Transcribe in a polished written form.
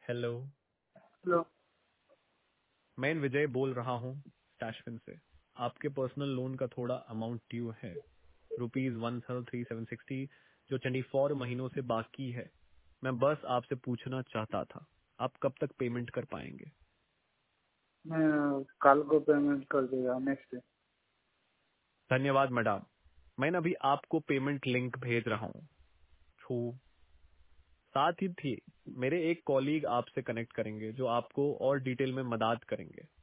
Hello. Hello. मैं विजय बोल रहा हूँ स्टैशफिन से। आपके पर्सनल लोन का थोड़ा अमाउंट ड्यू है, ₹1,3760, जो 24 महीनों से बाकी है। मैं बस आपसे पूछना चाहता था, आप कब तक पेमेंट कर पाएंगे? मैं कल को पेमेंट कर देगा नेक्स्ट डे। धन्यवाद मैडम। मैं अभी आपको पेमेंट लिंक भेज रहा हूँ। साथ ही थी मेरे एक कॉलीग आपसे कनेक्ट करेंगे जो आपको और डिटेल में मदद करेंगे।